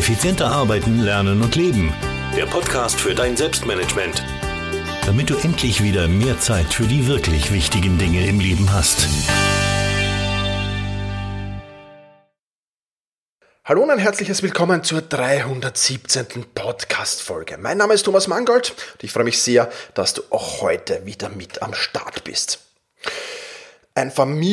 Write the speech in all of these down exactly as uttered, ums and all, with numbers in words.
Effizienter arbeiten, lernen und leben. Der Podcast für dein Selbstmanagement. Damit du endlich wieder mehr Zeit für die wirklich wichtigen Dinge im Leben hast. Hallo und ein herzliches Willkommen zur dreihundertsiebzehnten Podcast-Folge. Mein Name ist Thomas Mangold und ich freue mich sehr, dass du auch heute wieder mit am Start bist. Ein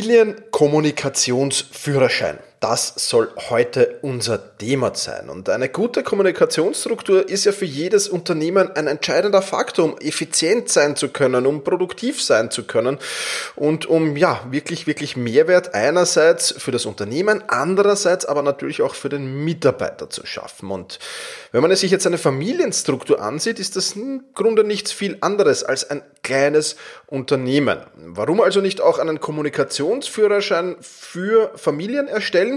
Familienkommunikationsführerschein. Das soll heute unser Thema sein. Und eine gute Kommunikationsstruktur ist ja für jedes Unternehmen ein entscheidender Faktor, um effizient sein zu können, um produktiv sein zu können und um ja wirklich, wirklich Mehrwert einerseits für das Unternehmen, andererseits aber natürlich auch für den Mitarbeiter zu schaffen. Und wenn man sich jetzt eine Familienstruktur ansieht, ist das im Grunde nichts viel anderes als ein kleines Unternehmen. Warum also nicht auch einen Kommunikationsführerschein für Familien erstellen,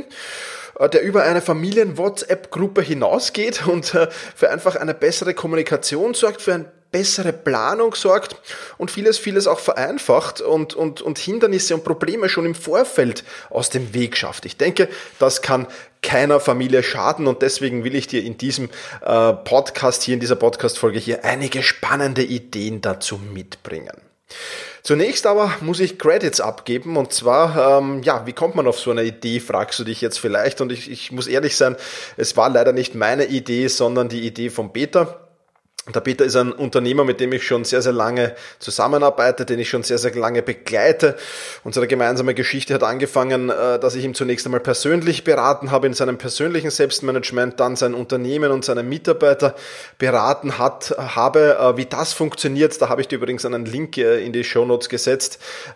der über eine Familien-WhatsApp-Gruppe hinausgeht und für einfach eine bessere Kommunikation sorgt, für eine bessere Planung sorgt und vieles, vieles auch vereinfacht und, und, und Hindernisse und Probleme schon im Vorfeld aus dem Weg schafft. Ich denke, das kann keiner Familie schaden und deswegen will ich dir in diesem äh, Podcast hier, in dieser Podcast-Folge hier einige spannende Ideen dazu mitbringen. Zunächst aber muss ich Credits abgeben und zwar, ähm, ja, wie kommt man auf so eine Idee, fragst du dich jetzt vielleicht und ich, ich muss ehrlich sein, es war leider nicht meine Idee, sondern die Idee von Peter. Der Peter ist ein Unternehmer, mit dem ich schon sehr, sehr lange zusammenarbeite, den ich schon sehr, sehr lange begleite. Unsere gemeinsame Geschichte hat angefangen, dass ich ihm zunächst einmal persönlich beraten habe in seinem persönlichen Selbstmanagement, dann sein Unternehmen und seine Mitarbeiter beraten hat, habe. Wie das funktioniert, da habe ich dir übrigens einen Link in die Shownotes gesetzt.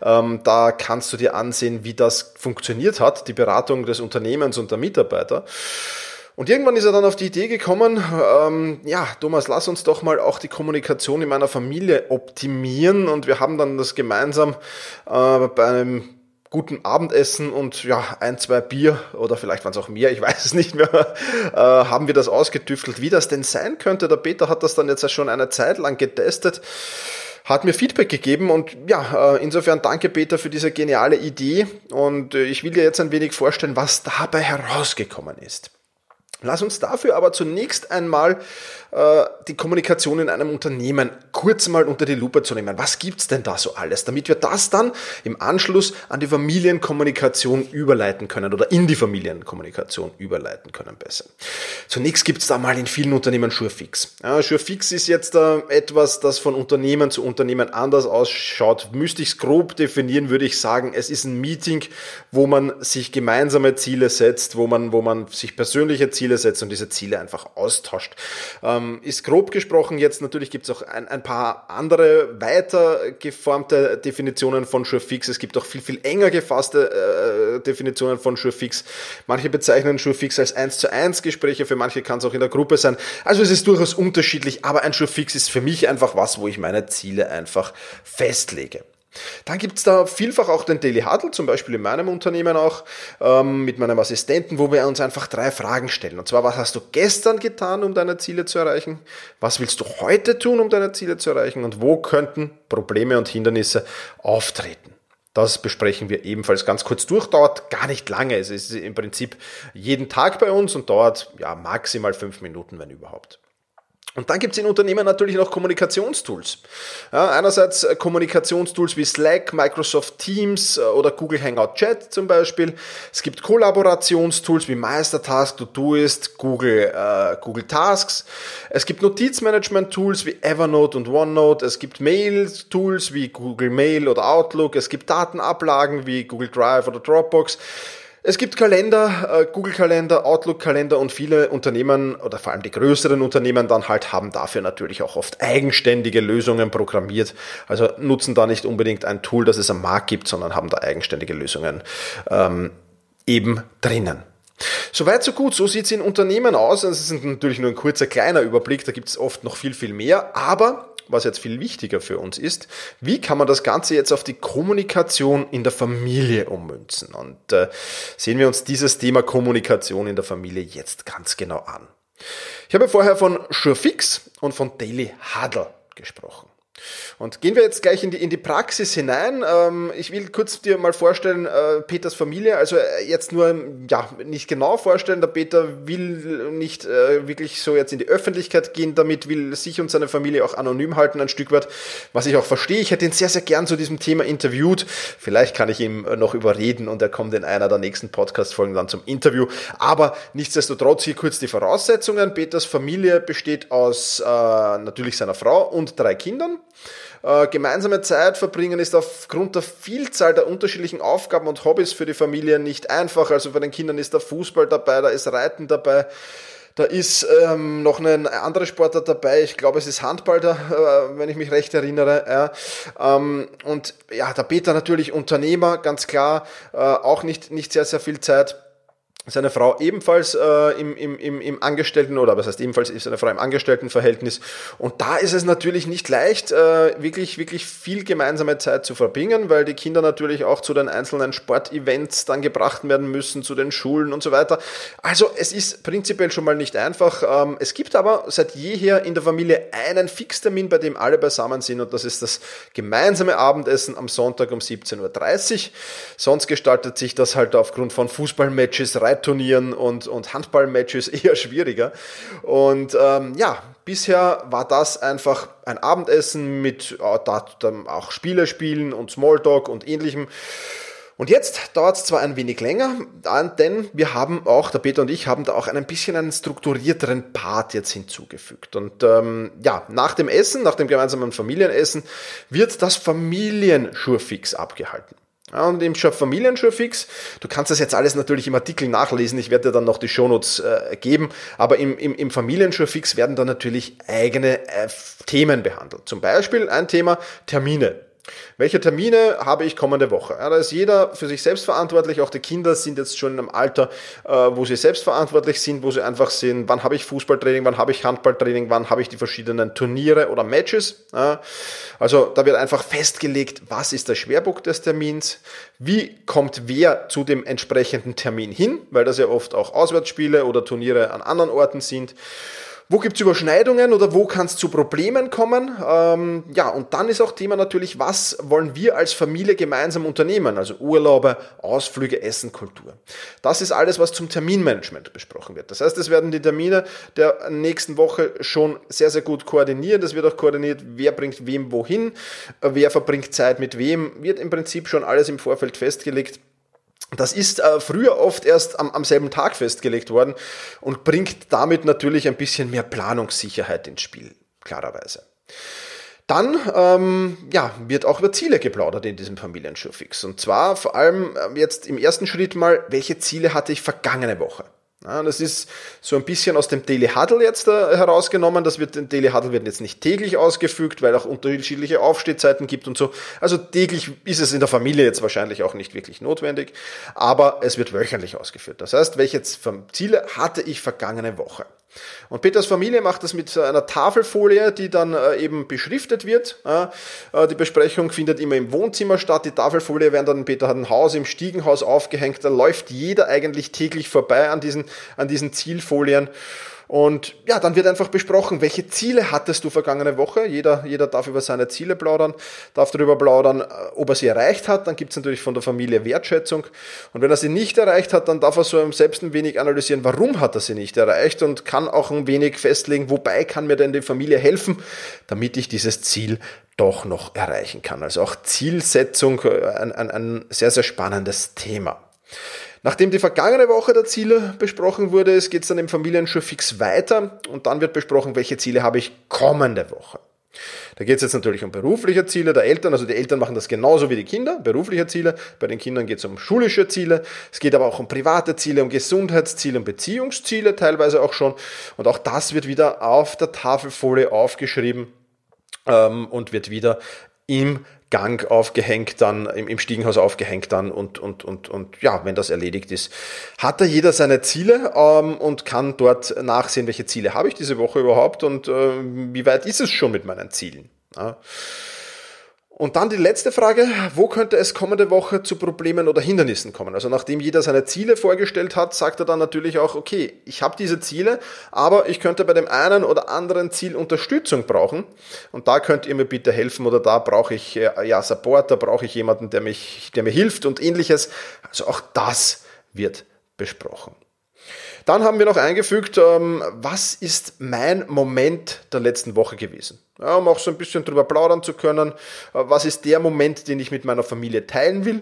Da kannst du dir ansehen, wie das funktioniert hat, die Beratung des Unternehmens und der Mitarbeiter. Und irgendwann ist er dann auf die Idee gekommen, ähm, ja, Thomas, lass uns doch mal auch die Kommunikation in meiner Familie optimieren. Und wir haben dann das gemeinsam äh, bei einem guten Abendessen und ja, ein, zwei Bier oder vielleicht waren es auch mehr, ich weiß es nicht mehr, äh, haben wir das ausgetüftelt, wie das denn sein könnte. Der Peter hat das dann jetzt schon eine Zeit lang getestet, hat mir Feedback gegeben und ja, insofern danke Peter für diese geniale Idee und ich will dir jetzt ein wenig vorstellen, was dabei herausgekommen ist. Lass uns dafür aber zunächst einmal äh, die Kommunikation in einem Unternehmen kurz mal unter die Lupe zu nehmen. Was gibt's denn da so alles, damit wir das dann im Anschluss an die Familienkommunikation überleiten können oder in die Familienkommunikation überleiten können besser. Zunächst gibt's da mal in vielen Unternehmen SureFix. Ja, SureFix ist jetzt äh, etwas, das von Unternehmen zu Unternehmen anders ausschaut. Müsste ich es grob definieren, würde ich sagen, es ist ein Meeting, wo man sich gemeinsame Ziele setzt, wo man, wo man sich persönliche Ziele setzt und diese Ziele einfach austauscht. Ähm, ist grob gesprochen jetzt, natürlich gibt es auch ein, ein paar andere weiter geformte Definitionen von SureFix. Es gibt auch viel, viel enger gefasste äh, Definitionen von SureFix. Manche bezeichnen SureFix als eins zu eins Gespräche, für manche kann es auch in der Gruppe sein. Also es ist durchaus unterschiedlich, aber ein SureFix ist für mich einfach was, wo ich meine Ziele einfach festlege. Dann gibt's da vielfach auch den Daily Huddle, zum Beispiel in meinem Unternehmen auch, ähm, mit meinem Assistenten, wo wir uns einfach drei Fragen stellen. Und zwar, was hast du gestern getan, um deine Ziele zu erreichen? Was willst du heute tun, um deine Ziele zu erreichen? Und wo könnten Probleme und Hindernisse auftreten? Das besprechen wir ebenfalls ganz kurz durch, dauert gar nicht lange. Es ist im Prinzip jeden Tag bei uns und dauert ja maximal fünf Minuten, wenn überhaupt. Und dann gibt es in Unternehmen natürlich noch Kommunikationstools. Ja, einerseits Kommunikationstools wie Slack, Microsoft Teams oder Google Hangout Chat zum Beispiel. Es gibt Kollaborationstools wie Meistertask, Todoist, Google, äh, Google Tasks. Es gibt Notizmanagement-Tools wie Evernote und OneNote. Es gibt Mail-Tools wie Google Mail oder Outlook. Es gibt Datenablagen wie Google Drive oder Dropbox. Es gibt Kalender, äh, Google-Kalender, Outlook-Kalender und viele Unternehmen oder vor allem die größeren Unternehmen dann halt haben dafür natürlich auch oft eigenständige Lösungen programmiert. Also nutzen da nicht unbedingt ein Tool, das es am Markt gibt, sondern haben da eigenständige Lösungen ähm, eben drinnen. Soweit so gut, so sieht es in Unternehmen aus. Das ist natürlich nur ein kurzer kleiner Überblick, da gibt es oft noch viel, viel mehr, aber was jetzt viel wichtiger für uns ist, wie kann man das Ganze jetzt auf die Kommunikation in der Familie ummünzen? Und äh, sehen wir uns dieses Thema Kommunikation in der Familie jetzt ganz genau an. Ich habe vorher von SureFix und von Daily Huddle gesprochen. Und gehen wir jetzt gleich in die, in die Praxis hinein. Ähm, ich will kurz dir mal vorstellen, äh, Peters Familie, also jetzt nur, ja, nicht genau vorstellen, der Peter will nicht äh, wirklich so jetzt in die Öffentlichkeit gehen damit, will sich und seine Familie auch anonym halten ein Stück weit, was ich auch verstehe. Ich hätte ihn sehr, sehr gern zu diesem Thema interviewt. Vielleicht kann ich ihm noch überreden und er kommt in einer der nächsten Podcast-Folgen dann zum Interview. Aber nichtsdestotrotz hier kurz die Voraussetzungen. Peters Familie besteht aus äh, natürlich seiner Frau und drei Kindern. Äh, gemeinsame Zeit verbringen ist aufgrund der Vielzahl der unterschiedlichen Aufgaben und Hobbys für die Familie nicht einfach. Also bei den Kindern ist der Fußball dabei, da ist Reiten dabei, da ist ähm, noch eine andere Sportart dabei. Ich glaube, es ist Handball da, äh, wenn ich mich recht erinnere. Ja. Ähm, und ja, der Peter natürlich Unternehmer, ganz klar, äh, auch nicht, nicht sehr, sehr viel Zeit. Seine Frau ebenfalls äh, im, im, im, im Angestellten, oder was heißt ebenfalls, ist seine Frau im Angestelltenverhältnis. Und da ist es natürlich nicht leicht, äh, wirklich, wirklich viel gemeinsame Zeit zu verbringen, weil die Kinder natürlich auch zu den einzelnen Sportevents dann gebracht werden müssen, zu den Schulen und so weiter. Also es ist prinzipiell schon mal nicht einfach. Ähm, es gibt aber seit jeher in der Familie einen Fixtermin, bei dem alle beisammen sind, und das ist das gemeinsame Abendessen am Sonntag um siebzehn Uhr dreißig. Sonst gestaltet sich das halt aufgrund von Fußballmatches, Turnieren und, und Handballmatches eher schwieriger. Und ähm, ja, bisher war das einfach ein Abendessen mit äh, da, dann auch Spiele spielen und Smalltalk und ähnlichem. Und jetzt dauert es zwar ein wenig länger, denn wir haben auch, der Peter und ich haben da auch ein bisschen einen strukturierteren Part jetzt hinzugefügt. Und ähm, ja, nach dem Essen, nach dem gemeinsamen Familienessen, wird das Familienschurfix abgehalten. Ja, und im Familienschurfix, du kannst das jetzt alles natürlich im Artikel nachlesen, ich werde dir dann noch die Shownotes äh, geben, aber im, im, im Familienschurfix werden dann natürlich eigene äh, Themen behandelt. Zum Beispiel ein Thema Termine. Welche Termine habe ich kommende Woche? Ja, da ist jeder für sich selbst verantwortlich, auch die Kinder sind jetzt schon in einem Alter, äh, wo sie selbst verantwortlich sind, wo sie einfach sehen, wann habe ich Fußballtraining, wann habe ich Handballtraining, wann habe ich die verschiedenen Turniere oder Matches. Ja, also da wird einfach festgelegt, was ist der Schwerpunkt des Termins, wie kommt wer zu dem entsprechenden Termin hin, weil das ja oft auch Auswärtsspiele oder Turniere an anderen Orten sind. Wo gibt's Überschneidungen oder wo kann es zu Problemen kommen? Ähm, ja, und dann ist auch Thema natürlich, was wollen wir als Familie gemeinsam unternehmen? Also Urlaube, Ausflüge, Essen, Kultur. Das ist alles, was zum Terminmanagement besprochen wird. Das heißt, es werden die Termine der nächsten Woche schon sehr, sehr gut koordiniert. Es wird auch koordiniert, wer bringt wem wohin, wer verbringt Zeit mit wem. Wird im Prinzip schon alles im Vorfeld festgelegt. Das ist äh, früher oft erst am, am selben Tag festgelegt worden und bringt damit natürlich ein bisschen mehr Planungssicherheit ins Spiel, klarerweise. Dann ähm, ja, wird auch über Ziele geplaudert in diesem Familienschurfix. Und zwar vor allem äh, jetzt im ersten Schritt mal, welche Ziele hatte ich vergangene Woche? Ja, das ist so ein bisschen aus dem Daily Huddle jetzt äh, herausgenommen. Das wird, den Daily Huddle wird jetzt nicht täglich ausgefügt, weil auch unterschiedliche Aufstehzeiten gibt und so. Also täglich ist es in der Familie jetzt wahrscheinlich auch nicht wirklich notwendig, aber es wird wöchentlich ausgeführt. Das heißt, welche Ziele hatte ich vergangene Woche? Und Peters Familie macht das mit einer Tafelfolie, die dann äh, eben beschriftet wird. Äh, die Besprechung findet immer im Wohnzimmer statt. Die Tafelfolie werden dann, Peter hat ein Haus im Stiegenhaus aufgehängt. Da läuft jeder eigentlich täglich vorbei an diesen, an diesen Zielfolien. Und ja, dann wird einfach besprochen, welche Ziele hattest du vergangene Woche. Jeder, jeder darf über seine Ziele plaudern, darf darüber plaudern, ob er sie erreicht hat. Dann gibt es natürlich von der Familie Wertschätzung. Und wenn er sie nicht erreicht hat, dann darf er so selbst ein wenig analysieren, warum hat er sie nicht erreicht, und kann auch ein wenig festlegen, wobei kann mir denn die Familie helfen, damit ich dieses Ziel doch noch erreichen kann. Also auch Zielsetzung, ein, ein, ein sehr, sehr spannendes Thema. Nachdem die vergangene Woche der Ziele besprochen wurde, geht es dann im Familienschurfix weiter und dann wird besprochen, welche Ziele habe ich kommende Woche. Da geht es jetzt natürlich um berufliche Ziele der Eltern, also die Eltern machen das genauso wie die Kinder, berufliche Ziele. Bei den Kindern geht es um schulische Ziele, es geht aber auch um private Ziele, um Gesundheitsziele, um Beziehungsziele teilweise auch schon. Und auch das wird wieder auf der Tafelfolie aufgeschrieben ähm, und wird wieder im Gang aufgehängt, dann im, im Stiegenhaus aufgehängt dann und, und, und, und ja, wenn das erledigt ist, hat da jeder seine Ziele ähm, und kann dort nachsehen, welche Ziele habe ich diese Woche überhaupt und äh, wie weit ist es schon mit meinen Zielen. Ja. Und dann die letzte Frage, wo könnte es kommende Woche zu Problemen oder Hindernissen kommen? Also nachdem jeder seine Ziele vorgestellt hat, sagt er dann natürlich auch, okay, ich habe diese Ziele, aber ich könnte bei dem einen oder anderen Ziel Unterstützung brauchen und da könnt ihr mir bitte helfen oder da brauche ich ja Support, da brauche ich jemanden, der mich, der mir hilft und ähnliches. Also auch das wird besprochen. Dann haben wir noch eingefügt, was ist mein Moment der letzten Woche gewesen? Ja, um auch so ein bisschen drüber plaudern zu können, was ist der Moment, den ich mit meiner Familie teilen will.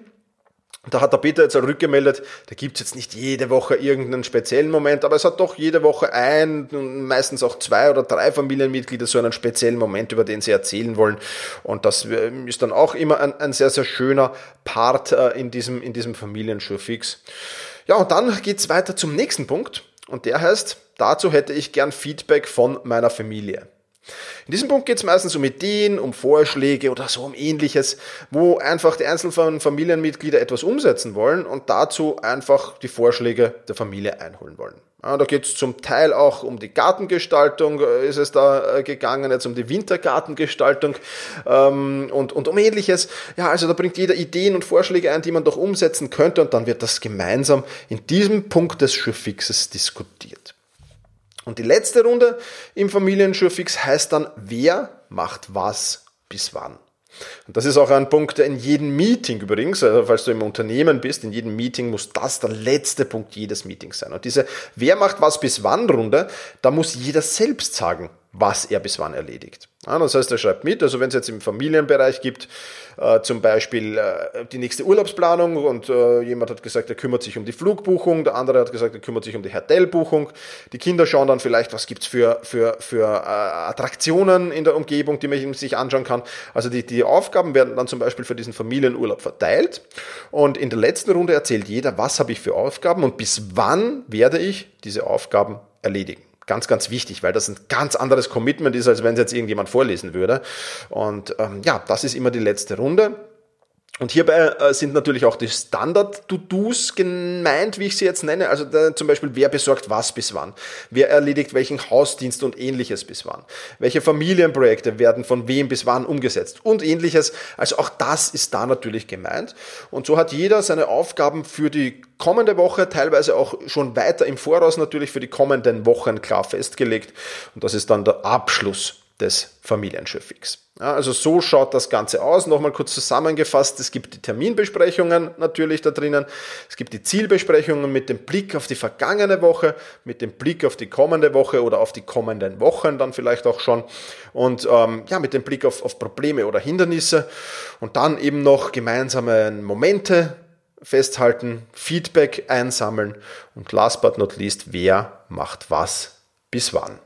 Da hat der Peter jetzt auch rückgemeldet, da gibt es jetzt nicht jede Woche irgendeinen speziellen Moment, aber es hat doch jede Woche ein, meistens auch zwei oder drei Familienmitglieder so einen speziellen Moment, über den sie erzählen wollen. Und das ist dann auch immer ein, ein sehr, sehr schöner Part in diesem, in diesem Familienschurfix. Ja, und dann geht's weiter zum nächsten Punkt und der heißt, dazu hätte ich gern Feedback von meiner Familie. In diesem Punkt geht es meistens um Ideen, um Vorschläge oder so um Ähnliches, wo einfach die einzelnen Familienmitglieder etwas umsetzen wollen und dazu einfach die Vorschläge der Familie einholen wollen. Ja, da geht es zum Teil auch um die Gartengestaltung, ist es da gegangen, jetzt um die Wintergartengestaltung ähm, und, und um Ähnliches. Ja, also da bringt jeder Ideen und Vorschläge ein, die man doch umsetzen könnte und dann wird das gemeinsam in diesem Punkt des Schurfixes diskutiert. Und die letzte Runde im Familienschurfix heißt dann, wer macht was bis wann. Und das ist auch ein Punkt, der in jedem Meeting übrigens, also falls du im Unternehmen bist, in jedem Meeting muss das der letzte Punkt jedes Meetings sein. Und diese Wer macht was bis wann Runde, da muss jeder selbst sagen, was er bis wann erledigt. Ja, das heißt, er schreibt mit, also wenn es jetzt im Familienbereich gibt, äh, zum Beispiel äh, die nächste Urlaubsplanung und äh, jemand hat gesagt, er kümmert sich um die Flugbuchung, der andere hat gesagt, er kümmert sich um die Hotelbuchung, die Kinder schauen dann vielleicht, was gibt's für, für, für äh, Attraktionen in der Umgebung, die man sich anschauen kann. Also die, die Aufgaben werden dann zum Beispiel für diesen Familienurlaub verteilt und in der letzten Runde erzählt jeder, was habe ich für Aufgaben und bis wann werde ich diese Aufgaben erledigen. Ganz, ganz wichtig, weil das ein ganz anderes Commitment ist, als wenn es jetzt irgendjemand vorlesen würde. Und ähm, ja, das ist immer die letzte Runde. Und hierbei äh, sind natürlich auch die Standard-To-Dos gemeint, wie ich sie jetzt nenne. Also da, zum Beispiel, wer besorgt was bis wann? Wer erledigt welchen Hausdienst und ähnliches bis wann? Welche Familienprojekte werden von wem bis wann umgesetzt? Und ähnliches. Also auch das ist da natürlich gemeint. Und so hat jeder seine Aufgaben für die kommende Woche, teilweise auch schon weiter im Voraus natürlich für die kommenden Wochen klar festgelegt. Und das ist dann der Abschluss des Familienschurfix. Ja, also so schaut das Ganze aus. Nochmal kurz zusammengefasst, es gibt die Terminbesprechungen natürlich da drinnen, es gibt die Zielbesprechungen mit dem Blick auf die vergangene Woche, mit dem Blick auf die kommende Woche oder auf die kommenden Wochen dann vielleicht auch schon und ähm, ja, mit dem Blick auf, auf Probleme oder Hindernisse und dann eben noch gemeinsame Momente festhalten, Feedback einsammeln und last but not least, wer macht was bis wann.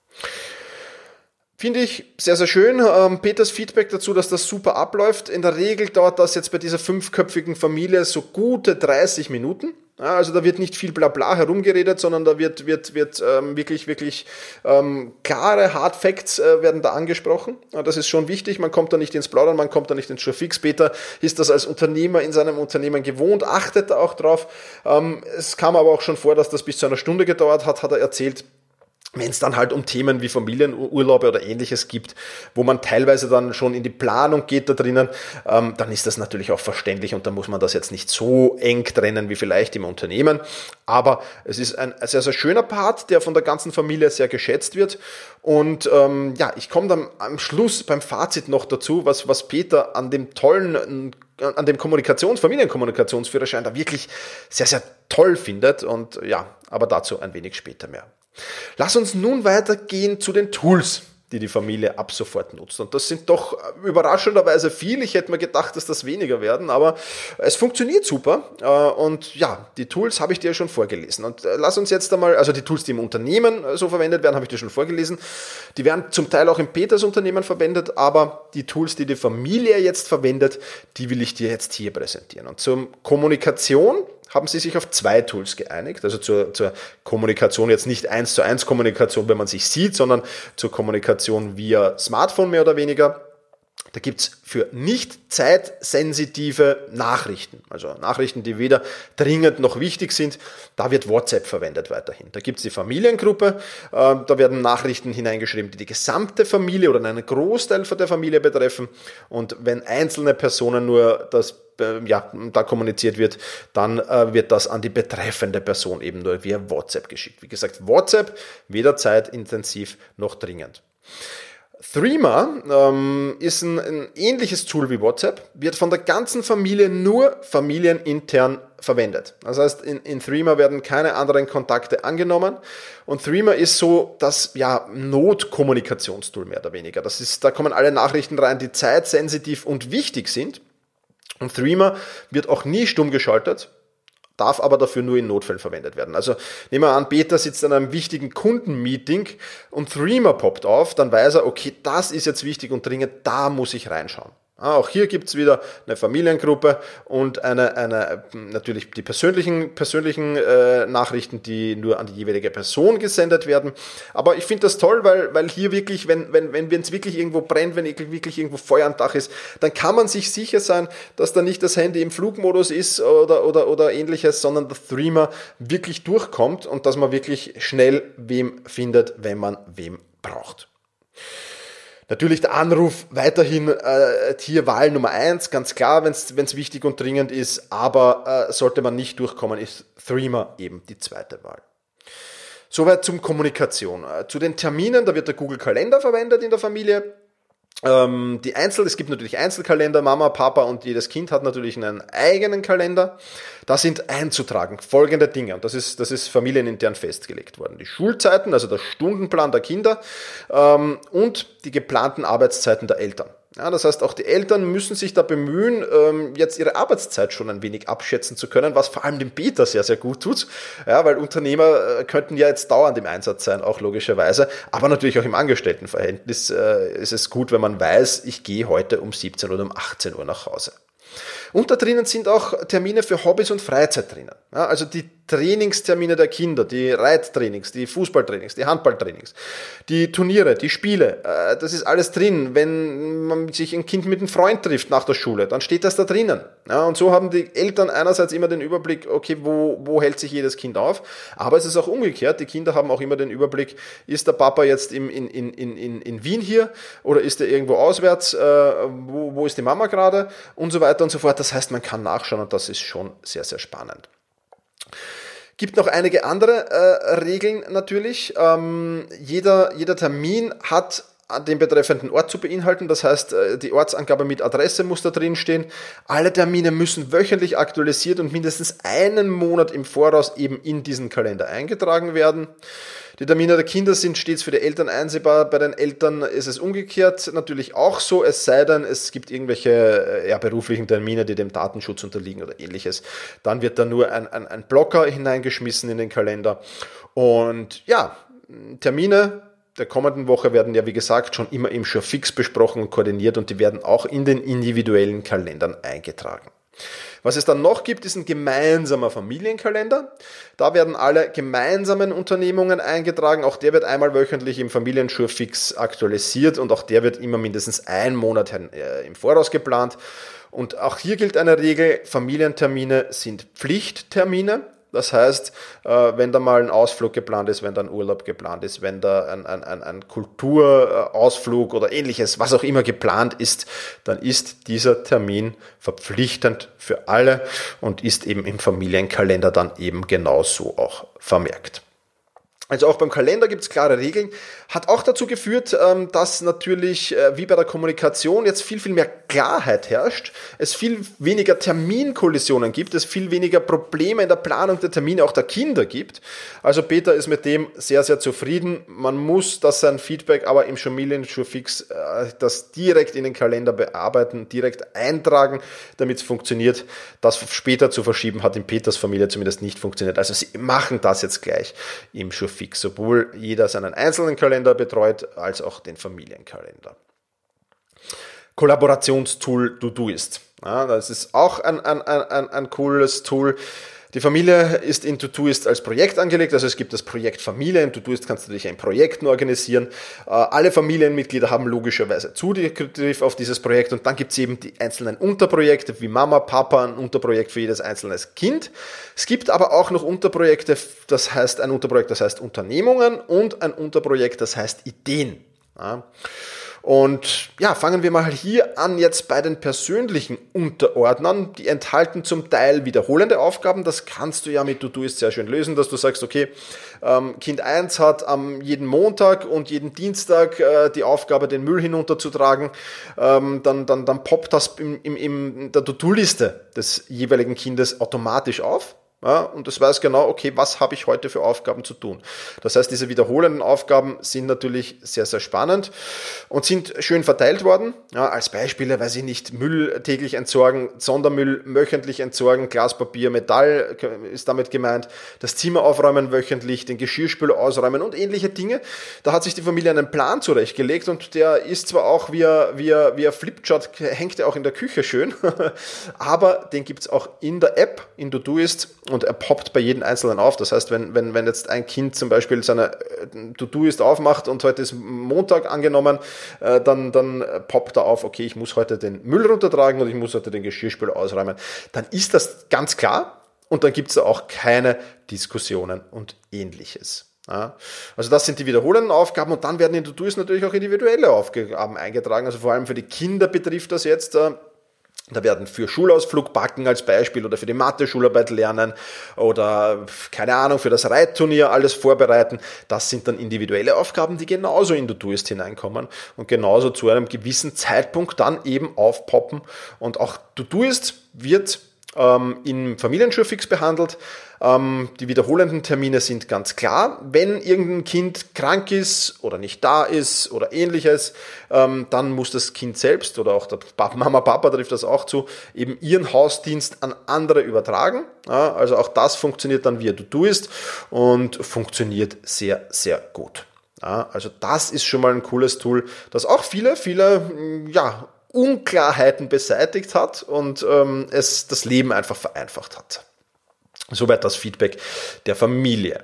Finde ich sehr, sehr schön. Ähm, Peters Feedback dazu, dass das super abläuft. In der Regel dauert das jetzt bei dieser fünfköpfigen Familie so gute dreißig Minuten. Ja, also da wird nicht viel Blabla herumgeredet, sondern da wird wird wird ähm, wirklich wirklich ähm, klare Hard Facts äh, werden da angesprochen. Ja, das ist schon wichtig. Man kommt da nicht ins Plaudern, man kommt da nicht ins Schurfix. Peter ist das als Unternehmer in seinem Unternehmen gewohnt, achtet da auch drauf. Ähm, es kam aber auch schon vor, dass das bis zu einer Stunde gedauert hat, hat er erzählt. Wenn es dann halt um Themen wie Familienurlaube oder ähnliches gibt, wo man teilweise dann schon in die Planung geht da drinnen, ähm, dann ist das natürlich auch verständlich und da muss man das jetzt nicht so eng trennen wie vielleicht im Unternehmen. Aber es ist ein sehr, sehr schöner Part, der von der ganzen Familie sehr geschätzt wird. Und ähm, ja, ich komme dann am Schluss beim Fazit noch dazu, was, was Peter an dem tollen an dem Kommunikations-, Familienkommunikationsführerschein da wirklich sehr, sehr toll findet. Und ja, aber dazu ein wenig später mehr. Lass uns nun weitergehen zu den Tools, die die Familie ab sofort nutzt. Und das sind doch überraschenderweise viel. Ich hätte mir gedacht, dass das weniger werden, aber es funktioniert super. Und ja, die Tools habe ich dir schon vorgelesen. Und lass uns jetzt einmal, also die Tools, die im Unternehmen so verwendet werden, habe ich dir schon vorgelesen. Die werden zum Teil auch im Peters Unternehmen verwendet, aber die Tools, die die Familie jetzt verwendet, die will ich dir jetzt hier präsentieren. Und zur Kommunikation haben sie sich auf zwei Tools geeinigt, also zur, zur Kommunikation jetzt nicht eins zu eins Kommunikation, wenn man sich sieht, sondern zur Kommunikation via Smartphone mehr oder weniger. Da gibt's für nicht zeitsensitive Nachrichten, also Nachrichten, die weder dringend noch wichtig sind, da wird WhatsApp verwendet weiterhin. Da gibt's die Familiengruppe, äh, da werden Nachrichten hineingeschrieben, die die gesamte Familie oder einen Großteil von der Familie betreffen. Und wenn einzelne Personen nur das äh, ja, da kommuniziert wird, dann äh, wird das an die betreffende Person eben nur via WhatsApp geschickt. Wie gesagt, WhatsApp weder zeitintensiv noch dringend. Threema ähm, ist ein, ein ähnliches Tool wie WhatsApp, wird von der ganzen Familie nur familienintern verwendet. Das heißt, in, in Threema werden keine anderen Kontakte angenommen und Threema ist so das ja, Notkommunikationstool mehr oder weniger. Das ist, da kommen alle Nachrichten rein, die zeitsensitiv und wichtig sind und Threema wird auch nie stumm geschaltet, darf aber dafür nur in Notfällen verwendet werden. Also nehmen wir an, Peter sitzt an einem wichtigen Kundenmeeting und Threema poppt auf, dann weiß er, okay, das ist jetzt wichtig und dringend, da muss ich reinschauen. Auch hier gibt's wieder eine Familiengruppe und eine, eine natürlich die persönlichen, persönlichen äh, Nachrichten, die nur an die jeweilige Person gesendet werden. Aber ich finde das toll, weil, weil hier wirklich, wenn wenn wenn es wirklich irgendwo brennt, wenn wirklich irgendwo Feuer am Dach ist, dann kann man sich sicher sein, dass da nicht das Handy im Flugmodus ist oder oder oder ähnliches, sondern der Threema wirklich durchkommt und dass man wirklich schnell wem findet, wenn man wem braucht. Natürlich der Anruf weiterhin äh, Tierwahl Nummer eins, ganz klar, wenn es wichtig und dringend ist, aber äh, sollte man nicht durchkommen, ist Threema eben die zweite Wahl. Soweit zum Kommunikation. Äh, zu den Terminen, da wird der Google Kalender verwendet in der Familie. Ähm, die Einzel, es gibt natürlich Einzelkalender, Mama, Papa und jedes Kind hat natürlich einen eigenen Kalender. Da sind einzutragen folgende Dinge und das ist, das ist familienintern festgelegt worden. Die Schulzeiten, also der Stundenplan der Kinder ähm, und die geplanten Arbeitszeiten der Eltern. Ja, das heißt, auch die Eltern müssen sich da bemühen, ähm, jetzt ihre Arbeitszeit schon ein wenig abschätzen zu können, was vor allem dem Peter sehr, sehr gut tut. Ja, weil Unternehmer äh, könnten ja jetzt dauernd im Einsatz sein, auch logischerweise. Aber natürlich auch im Angestelltenverhältnis äh, ist es gut, wenn man weiß, ich gehe heute um siebzehn oder um achtzehn Uhr nach Hause. Und da drinnen sind auch Termine für Hobbys und Freizeit drinnen. Ja, also die Trainingstermine der Kinder, die Reittrainings, die Fußballtrainings, die Handballtrainings, die Turniere, die Spiele, äh, das ist alles drin. Wenn man sich ein Kind mit einem Freund trifft nach der Schule, dann steht das da drinnen. Ja, und so haben die Eltern einerseits immer den Überblick, okay, wo, wo hält sich jedes Kind auf, aber es ist auch umgekehrt, die Kinder haben auch immer den Überblick, ist der Papa jetzt im, in, in, in, in Wien hier oder ist er irgendwo auswärts, äh, wo, wo ist die Mama gerade und so weiter und so fort. Das heißt, man kann nachschauen und das ist schon sehr, sehr spannend. Gibt noch einige andere äh, Regeln natürlich. Ähm, jeder, jeder Termin hat den betreffenden Ort zu beinhalten. Das heißt, die Ortsangabe mit Adresse muss da drin stehen. Alle Termine müssen wöchentlich aktualisiert und mindestens einen Monat im Voraus eben in diesen Kalender eingetragen werden. Die Termine der Kinder sind stets für die Eltern einsehbar. Bei den Eltern ist es umgekehrt natürlich auch so, es sei denn, es gibt irgendwelche ja, beruflichen Termine, die dem Datenschutz unterliegen oder ähnliches. Dann wird da nur ein, ein, ein Blocker hineingeschmissen in den Kalender. Und ja, Termine der kommenden Woche werden ja, wie gesagt, schon immer im SureFix besprochen und koordiniert und die werden auch in den individuellen Kalendern eingetragen. Was es dann noch gibt, ist ein gemeinsamer Familienkalender. Da werden alle gemeinsamen Unternehmungen eingetragen. Auch der wird einmal wöchentlich im Familien-SureFix aktualisiert und auch der wird immer mindestens einen Monat im Voraus geplant. Und auch hier gilt eine Regel, Familientermine sind Pflichttermine. Das heißt, wenn da mal ein Ausflug geplant ist, wenn da ein Urlaub geplant ist, wenn da ein, ein, ein Kulturausflug oder ähnliches, was auch immer geplant ist, dann ist dieser Termin verpflichtend für alle und ist eben im Familienkalender dann eben genauso auch vermerkt. Also auch beim Kalender gibt es klare Regeln, hat auch dazu geführt, dass natürlich wie bei der Kommunikation jetzt viel, viel mehr Klarheit herrscht, es viel weniger Terminkollisionen gibt, es viel weniger Probleme in der Planung der Termine auch der Kinder gibt. Also Peter ist mit dem sehr, sehr zufrieden. Man muss das sein Feedback aber im Familien-SureFix das direkt in den Kalender bearbeiten, direkt eintragen, damit es funktioniert. Das später zu verschieben hat in Peters Familie zumindest nicht funktioniert. Also sie machen das jetzt gleich im SureFix. Sowohl jeder seinen einzelnen Kalender betreut, als auch den Familienkalender. Kollaborationstool Todoist. Ja, das ist auch ein, ein, ein, ein cooles Tool. Die Familie ist in Todoist als Projekt angelegt, also es gibt das Projekt Familie. In Todoist kannst du dich in Projekten organisieren. Alle Familienmitglieder haben logischerweise Zugriff auf dieses Projekt und dann gibt es eben die einzelnen Unterprojekte wie Mama, Papa, ein Unterprojekt für jedes einzelne Kind. Es gibt aber auch noch Unterprojekte, das heißt ein Unterprojekt, das heißt Unternehmungen und ein Unterprojekt, das heißt Ideen. Ja. Und ja, fangen wir mal hier an jetzt bei den persönlichen Unterordnern. Die enthalten zum Teil wiederholende Aufgaben. Das kannst du ja mit Todoist sehr schön lösen, dass du sagst, okay, ähm, Kind eins hat am jeden Montag und jeden Dienstag äh, die Aufgabe, den Müll hinunterzutragen. Ähm, dann, dann, dann poppt das im, im, in der To-Do-Liste des jeweiligen Kindes automatisch auf. Ja, und es weiß genau, okay, was habe ich heute für Aufgaben zu tun. Das heißt, diese wiederholenden Aufgaben sind natürlich sehr, sehr spannend und sind schön verteilt worden. Ja, als Beispiele, weiß ich nicht, Müll täglich entsorgen, Sondermüll wöchentlich entsorgen, Glas, Papier, Metall ist damit gemeint, das Zimmer aufräumen wöchentlich, den Geschirrspüler ausräumen und ähnliche Dinge. Da hat sich die Familie einen Plan zurechtgelegt und der ist zwar auch wie ein, wie ein, wie ein Flipchart, hängt er auch in der Küche schön, aber den gibt es auch in der App, in Todoist. Und er poppt bei jedem Einzelnen auf. Das heißt, wenn, wenn, wenn jetzt ein Kind zum Beispiel seine To-Do-Ist aufmacht und heute ist Montag angenommen, äh, dann, dann poppt er auf, okay, ich muss heute den Müll runtertragen und ich muss heute den Geschirrspüler ausräumen. Dann ist das ganz klar und dann gibt es auch keine Diskussionen und Ähnliches. Ja, also das sind die wiederholenden Aufgaben und dann werden in To-Do-Ist natürlich auch individuelle Aufgaben eingetragen. Also vor allem für die Kinder betrifft das jetzt, äh, da werden für Schulausflug backen als Beispiel oder für die Mathe-Schularbeit lernen oder, keine Ahnung, für das Reitturnier alles vorbereiten. Das sind dann individuelle Aufgaben, die genauso in Todoist hineinkommen und genauso zu einem gewissen Zeitpunkt dann eben aufpoppen. Und auch Todoist wird ähm, im Familienschulfix behandelt. Ähm, die wiederholenden Termine sind ganz klar. Wenn irgendein Kind krank ist oder nicht da ist oder ähnliches, ähm, dann muss das Kind selbst oder auch der Papa, Mama, Papa trifft das auch zu, eben ihren Hausdienst an andere übertragen. Ja, also auch das funktioniert dann via Todoist und funktioniert sehr, sehr gut. Ja, also das ist schon mal ein cooles Tool, das auch viele, viele, ja, Unklarheiten beseitigt hat und ähm, es das Leben einfach vereinfacht hat. Soweit das Feedback der Familie.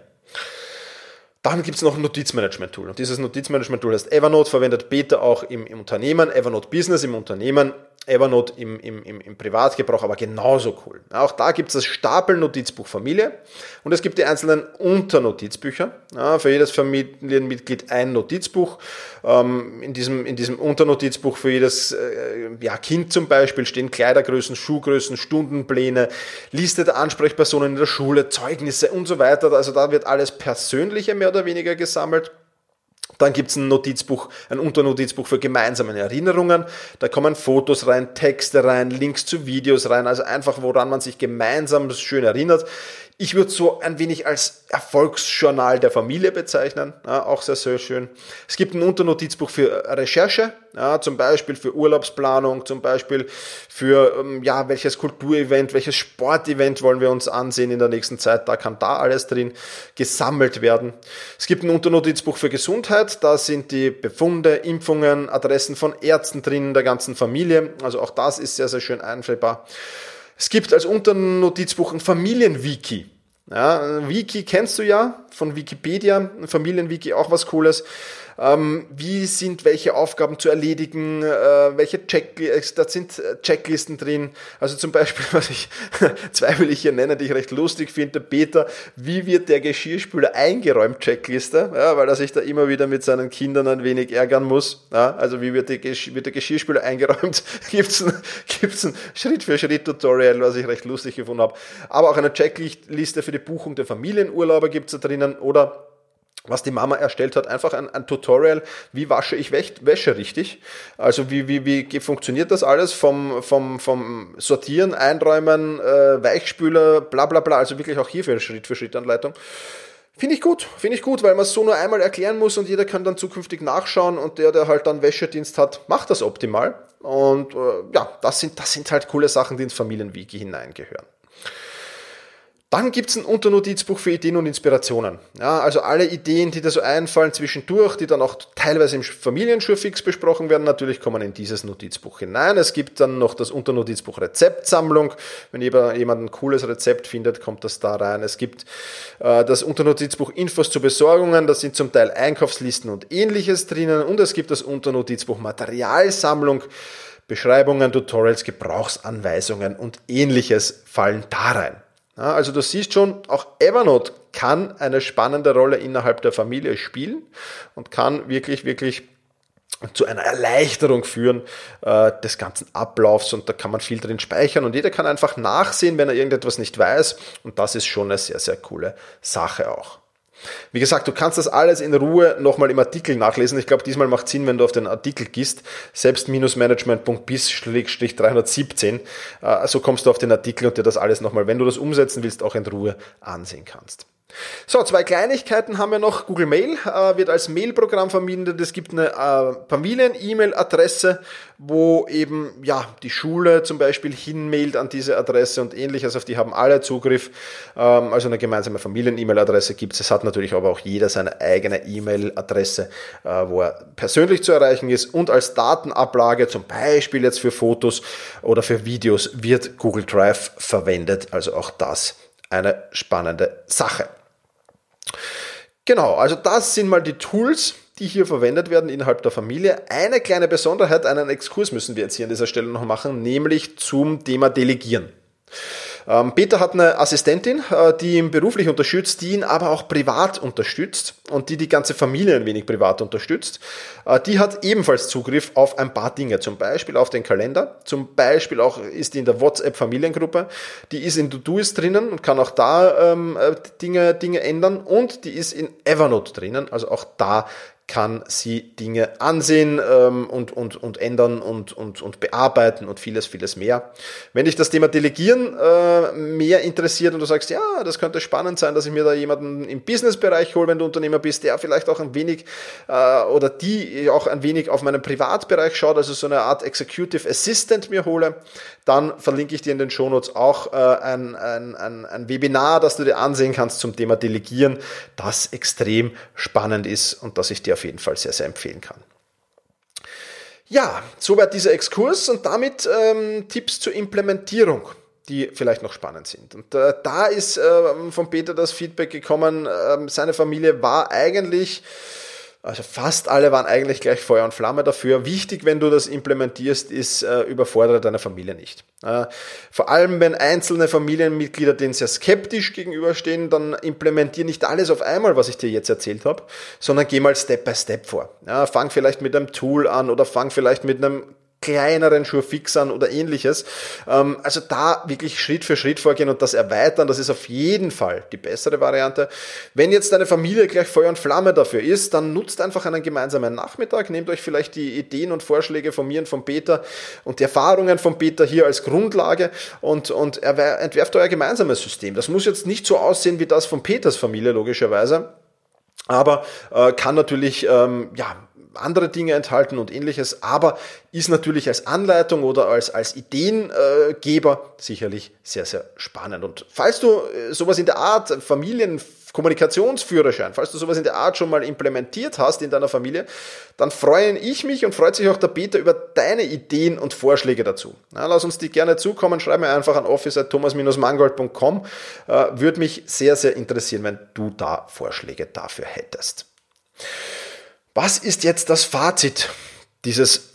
Dann gibt es noch ein Notizmanagement-Tool. Und dieses Notizmanagement-Tool heißt Evernote, verwendet Peter auch im, im Unternehmen, Evernote Business im Unternehmen, Evernote im, im, im, im Privatgebrauch, aber genauso cool. Auch da gibt es das Stapel-Notizbuch Familie und es gibt die einzelnen Unternotizbücher. Ja, für jedes Familienmitglied ein Notizbuch. Ähm, in diesem, in diesem Unternotizbuch für jedes äh, ja, Kind zum Beispiel stehen Kleidergrößen, Schuhgrößen, Stundenpläne, Liste der Ansprechpersonen in der Schule, Zeugnisse und so weiter. Also da wird alles Persönliche mehr oder weniger gesammelt. Dann gibt es ein Notizbuch, ein Unternotizbuch für gemeinsame Erinnerungen. Da kommen Fotos rein, Texte rein, Links zu Videos rein, also einfach, woran man sich gemeinsam schön erinnert. Ich würde so ein wenig als Erfolgsjournal der Familie bezeichnen, ja, auch sehr, sehr schön. Es gibt ein Unternotizbuch für Recherche, ja, zum Beispiel für Urlaubsplanung, zum Beispiel für, ja, welches Kulturevent, welches Sportevent wollen wir uns ansehen in der nächsten Zeit, da kann da alles drin gesammelt werden. Es gibt ein Unternotizbuch für Gesundheit, da sind die Befunde, Impfungen, Adressen von Ärzten drin, der ganzen Familie, also auch das ist sehr, sehr schön einfühlbar. Es gibt als Unternotizbuch ein Familienwiki. Ja, ein Wiki kennst du ja von Wikipedia, ein Familienwiki auch was Cooles. Ähm, wie sind welche Aufgaben zu erledigen, äh, welche Checklisten, da sind Checklisten drin, also zum Beispiel, was ich, zwei will ich hier nennen, die ich recht lustig finde, Peter, wie wird der Geschirrspüler eingeräumt, Checkliste, ja, weil er sich da immer wieder mit seinen Kindern ein wenig ärgern muss, ja, also wie wird, die, wird der Geschirrspüler eingeräumt, gibt's ein, gibt's ein Schritt-für-Schritt-Tutorial, was ich recht lustig gefunden habe, aber auch eine Checkliste für die Buchung der Familienurlaube gibt's da drinnen oder was die Mama erstellt hat, einfach ein, ein Tutorial, wie wasche ich Wäsche richtig. Also wie, wie, wie funktioniert das alles vom, vom, vom Sortieren, Einräumen, äh, Weichspüler, bla bla bla, also wirklich auch hier für eine Schritt-für-Schritt-Anleitung. Finde ich gut, finde ich gut, weil man es so nur einmal erklären muss und jeder kann dann zukünftig nachschauen und der, der halt dann Wäschedienst hat, macht das optimal. Und äh, ja, das sind, das sind halt coole Sachen, die ins Familienwiki hineingehören. Dann gibt's ein Unternotizbuch für Ideen und Inspirationen. Ja, also alle Ideen, die da so einfallen zwischendurch, die dann auch teilweise im Familienschurfix besprochen werden, natürlich kommen in dieses Notizbuch hinein. Es gibt dann noch das Unternotizbuch Rezeptsammlung. Wenn jemand ein cooles Rezept findet, kommt das da rein. Es gibt äh, das Unternotizbuch Infos zu Besorgungen. Da sind zum Teil Einkaufslisten und Ähnliches drinnen. Und es gibt das Unternotizbuch Materialsammlung. Beschreibungen, Tutorials, Gebrauchsanweisungen und Ähnliches fallen da rein. Ja, also du siehst schon, auch Evernote kann eine spannende Rolle innerhalb der Familie spielen und kann wirklich, wirklich zu einer Erleichterung führen äh, des ganzen Ablaufs, und da kann man viel drin speichern und jeder kann einfach nachsehen, wenn er irgendetwas nicht weiß, und das ist schon eine sehr, sehr coole Sache auch. Wie gesagt, du kannst das alles in Ruhe nochmal im Artikel nachlesen. Ich glaube, diesmal macht es Sinn, wenn du auf den Artikel gehst, selbst-management punkt bis dreihundertsiebzehn. Äh, so kommst du auf den Artikel und dir das alles nochmal, wenn du das umsetzen willst, auch in Ruhe ansehen kannst. So, zwei Kleinigkeiten haben wir noch. Google Mail äh, wird als Mailprogramm verwendet. Es gibt eine äh, Familien-E-Mail-Adresse, wo eben ja die Schule zum Beispiel hinmailt an diese Adresse und Ähnliches. Auf die haben alle Zugriff. Ähm, also eine gemeinsame Familien-E-Mail-Adresse gibt es. Es hat natürlich aber auch jeder seine eigene E-Mail-Adresse, äh, wo er persönlich zu erreichen ist. Und als Datenablage, zum Beispiel jetzt für Fotos oder für Videos, wird Google Drive verwendet. Also auch das eine spannende Sache. Genau, also das sind mal die Tools, die hier verwendet werden innerhalb der Familie. Eine kleine Besonderheit, einen Exkurs müssen wir jetzt hier an dieser Stelle noch machen, nämlich zum Thema Delegieren. Ähm, Peter hat eine Assistentin, äh, die ihn beruflich unterstützt, die ihn aber auch privat unterstützt und die die ganze Familie ein wenig privat unterstützt. Äh, die hat ebenfalls Zugriff auf ein paar Dinge, zum Beispiel auf den Kalender, zum Beispiel auch ist die in der WhatsApp-Familiengruppe, die ist in Todoist drinnen und kann auch da ähm, Dinge, Dinge ändern, und die ist in Evernote drinnen, also auch da kann sie Dinge ansehen ähm, und, und, und ändern und, und, und bearbeiten und vieles, vieles mehr. Wenn dich das Thema Delegieren äh, mehr interessiert und du sagst, ja, das könnte spannend sein, dass ich mir da jemanden im Businessbereich hole, wenn du Unternehmer bist, der vielleicht auch ein wenig äh, oder die auch ein wenig auf meinen Privatbereich schaut, also so eine Art Executive Assistant mir hole, dann verlinke ich dir in den Shownotes auch äh, ein, ein, ein, ein Webinar, das du dir ansehen kannst zum Thema Delegieren, das extrem spannend ist und das ich dir auf jeden Fall sehr, sehr empfehlen kann. Ja, soweit dieser Exkurs und damit ähm, Tipps zur Implementierung, die vielleicht noch spannend sind. Und äh, da ist äh, von Peter das Feedback gekommen, äh, seine Familie war eigentlich, also fast alle waren eigentlich gleich Feuer und Flamme dafür. Wichtig, wenn du das implementierst, ist, äh, überfordere deine Familie nicht. Äh, vor allem, wenn einzelne Familienmitglieder denen sehr skeptisch gegenüberstehen, dann implementier nicht alles auf einmal, was ich dir jetzt erzählt habe, sondern geh mal Step by Step vor. Ja, fang vielleicht mit einem Tool an oder fang vielleicht mit einem kleineren Surefixern oder Ähnliches. Also da wirklich Schritt für Schritt vorgehen und das erweitern, das ist auf jeden Fall die bessere Variante. Wenn jetzt deine Familie gleich Feuer und Flamme dafür ist, dann nutzt einfach einen gemeinsamen Nachmittag, nehmt euch vielleicht die Ideen und Vorschläge von mir und von Peter und die Erfahrungen von Peter hier als Grundlage und, und entwerft euer gemeinsames System. Das muss jetzt nicht so aussehen wie das von Peters Familie, logischerweise, aber äh, kann natürlich, ähm, ja, andere Dinge enthalten und Ähnliches, aber ist natürlich als Anleitung oder als, als Ideengeber sicherlich sehr, sehr spannend. Und falls du sowas in der Art Familienkommunikationsführerschein, falls du sowas in der Art schon mal implementiert hast in deiner Familie, dann freue ich mich und freut sich auch der Peter über deine Ideen und Vorschläge dazu. Ja, lass uns die gerne zukommen, schreib mir einfach an office at thomas dash mangold punkt com. Äh, würde mich sehr, sehr interessieren, wenn du da Vorschläge dafür hättest. Was ist jetzt das Fazit dieses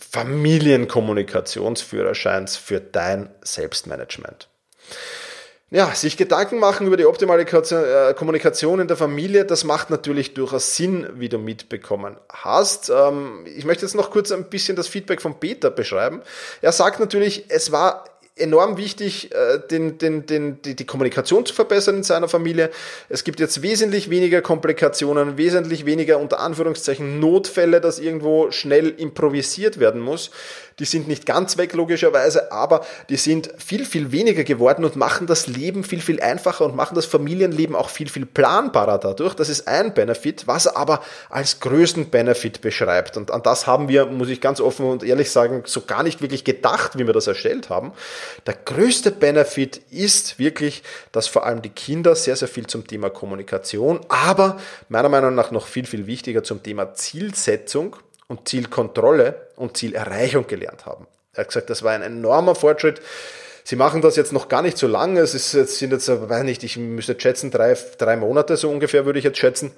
Familienkommunikationsführerscheins für dein Selbstmanagement? Ja, sich Gedanken machen über die optimale Kommunikation in der Familie, das macht natürlich durchaus Sinn, wie du mitbekommen hast. Ich möchte jetzt noch kurz ein bisschen das Feedback von Peter beschreiben. Er sagt natürlich, es war enorm wichtig, den, den, den, die, die Kommunikation zu verbessern in seiner Familie. Es gibt jetzt wesentlich weniger Komplikationen, wesentlich weniger unter Anführungszeichen Notfälle, dass irgendwo schnell improvisiert werden muss. Die sind nicht ganz weg, logischerweise, aber die sind viel, viel weniger geworden und machen das Leben viel, viel einfacher und machen das Familienleben auch viel, viel planbarer dadurch. Das ist ein Benefit, was er aber als größten Benefit beschreibt. Und an das haben wir, muss ich ganz offen und ehrlich sagen, so gar nicht wirklich gedacht, wie wir das erstellt haben. Der größte Benefit ist wirklich, dass vor allem die Kinder sehr, sehr viel zum Thema Kommunikation, aber meiner Meinung nach noch viel, viel wichtiger zum Thema Zielsetzung und Zielkontrolle und Zielerreichung gelernt haben. Er hat gesagt, das war ein enormer Fortschritt. Sie machen das jetzt noch gar nicht so lange. Es ist, es sind jetzt, weiß nicht, ich müsste jetzt schätzen, drei, drei Monate so ungefähr, würde ich jetzt schätzen.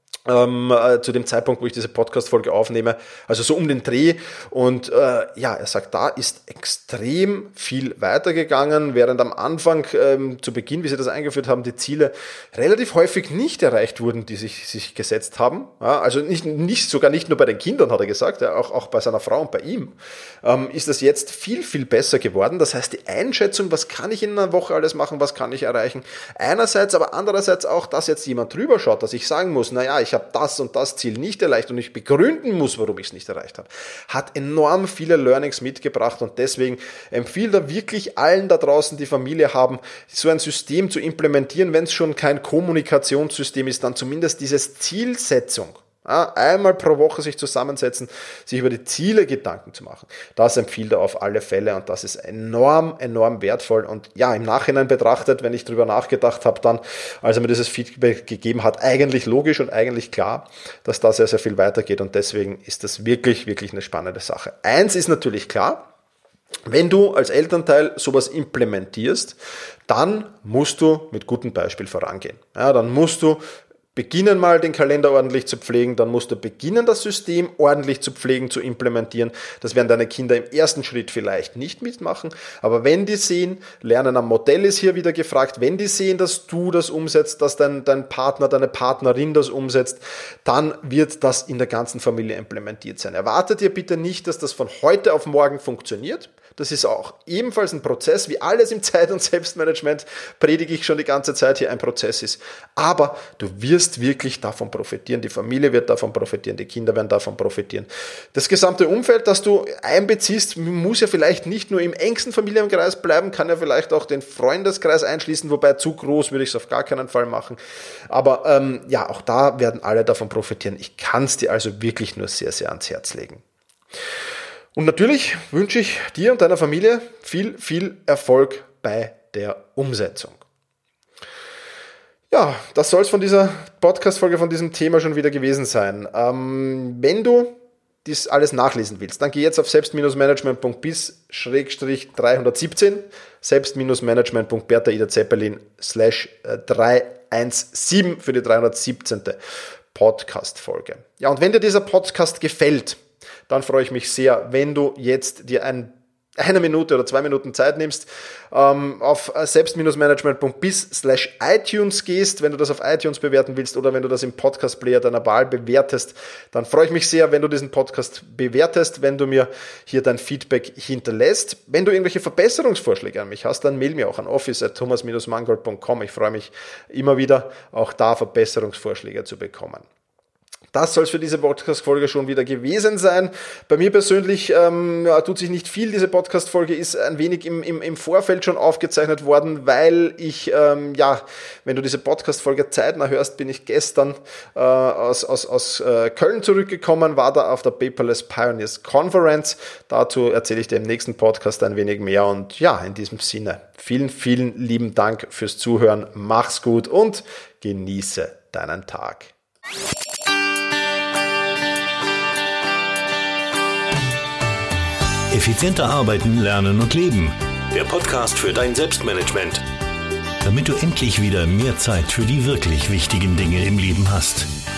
Ähm, äh, zu dem Zeitpunkt, wo ich diese Podcast-Folge aufnehme, also so um den Dreh. Und äh, ja, er sagt, da ist extrem viel weitergegangen, während am Anfang, ähm, zu Beginn, wie sie das eingeführt haben, die Ziele relativ häufig nicht erreicht wurden, die sich, sich gesetzt haben. Ja, also nicht, nicht, sogar nicht nur bei den Kindern, hat er gesagt, ja, auch, auch bei seiner Frau und bei ihm, ähm, ist das jetzt viel, viel besser geworden. Das heißt, die Einschätzung, was kann ich in einer Woche alles machen, was kann ich erreichen, einerseits, aber andererseits auch, dass jetzt jemand drüber schaut, dass ich sagen muss, naja, ich habe das und das Ziel nicht erreicht und ich begründen muss, warum ich es nicht erreicht habe, hat enorm viele Learnings mitgebracht und deswegen empfiehlt er wirklich allen da draußen, die Familie haben, so ein System zu implementieren, wenn es schon kein Kommunikationssystem ist, dann zumindest dieses Zielsetzung. Ja, einmal pro Woche sich zusammensetzen, sich über die Ziele Gedanken zu machen. Das empfiehlt er auf alle Fälle und das ist enorm, enorm wertvoll. Und ja, im Nachhinein betrachtet, wenn ich drüber nachgedacht habe, dann, als er mir dieses Feedback gegeben hat, eigentlich logisch und eigentlich klar, dass da sehr, sehr viel weitergeht und deswegen ist das wirklich, wirklich eine spannende Sache. Eins ist natürlich klar, wenn du als Elternteil sowas implementierst, dann musst du mit gutem Beispiel vorangehen. Ja, dann musst du beginnen mal den Kalender ordentlich zu pflegen, dann musst du beginnen, das System ordentlich zu pflegen, zu implementieren. Das werden deine Kinder im ersten Schritt vielleicht nicht mitmachen, aber wenn die sehen, Lernen am Modell ist hier wieder gefragt, wenn die sehen, dass du das umsetzt, dass dein, dein Partner, deine Partnerin das umsetzt, dann wird das in der ganzen Familie implementiert sein. Erwartet ihr bitte nicht, dass das von heute auf morgen funktioniert. Das ist auch ebenfalls ein Prozess, wie alles im Zeit- und Selbstmanagement, predige ich schon die ganze Zeit hier, ein Prozess ist. Aber du wirst wirklich davon profitieren, die Familie wird davon profitieren, die Kinder werden davon profitieren. Das gesamte Umfeld, das du einbeziehst, muss ja vielleicht nicht nur im engsten Familienkreis bleiben, kann ja vielleicht auch den Freundeskreis einschließen, wobei zu groß würde ich es auf gar keinen Fall machen. Aber ähm, ja, auch da werden alle davon profitieren. Ich kann es dir also wirklich nur sehr, sehr ans Herz legen. Und natürlich wünsche ich dir und deiner Familie viel, viel Erfolg bei der Umsetzung. Ja, das soll es von dieser Podcast-Folge, von diesem Thema schon wieder gewesen sein. Ähm, wenn du dies alles nachlesen willst, dann geh jetzt auf selbst-management punkt bis Schrägstrich dreihundertsiebzehn, selbst-management punkt bertha ida zeppelin slash dreihundertsiebzehn für die dreihundertsiebzehnte Podcast-Folge. Ja, und wenn dir dieser Podcast gefällt, dann freue ich mich sehr, wenn du jetzt dir ein, eine Minute oder zwei Minuten Zeit nimmst, ähm, auf selbst-management punkt bis slash iTunes gehst, wenn du das auf iTunes bewerten willst oder wenn du das im Podcast-Player deiner Wahl bewertest, dann freue ich mich sehr, wenn du diesen Podcast bewertest, wenn du mir hier dein Feedback hinterlässt. Wenn du irgendwelche Verbesserungsvorschläge an mich hast, dann mail mir auch an office at thomas dash mangold punkt com. Ich freue mich immer wieder, auch da Verbesserungsvorschläge zu bekommen. Das soll es für diese Podcast-Folge schon wieder gewesen sein. Bei mir persönlich ähm, ja, tut sich nicht viel. Diese Podcast-Folge ist ein wenig im, im, im Vorfeld schon aufgezeichnet worden, weil ich, ähm, ja, wenn du diese Podcast-Folge zeitnah hörst, bin ich gestern äh, aus, aus, aus äh, Köln zurückgekommen, war da auf der Paperless Pioneers Conference. Dazu erzähle ich dir im nächsten Podcast ein wenig mehr und ja, in diesem Sinne, vielen, vielen lieben Dank fürs Zuhören. Mach's gut und genieße deinen Tag. Effizienter arbeiten, lernen und leben. Der Podcast für dein Selbstmanagement. Damit du endlich wieder mehr Zeit für die wirklich wichtigen Dinge im Leben hast.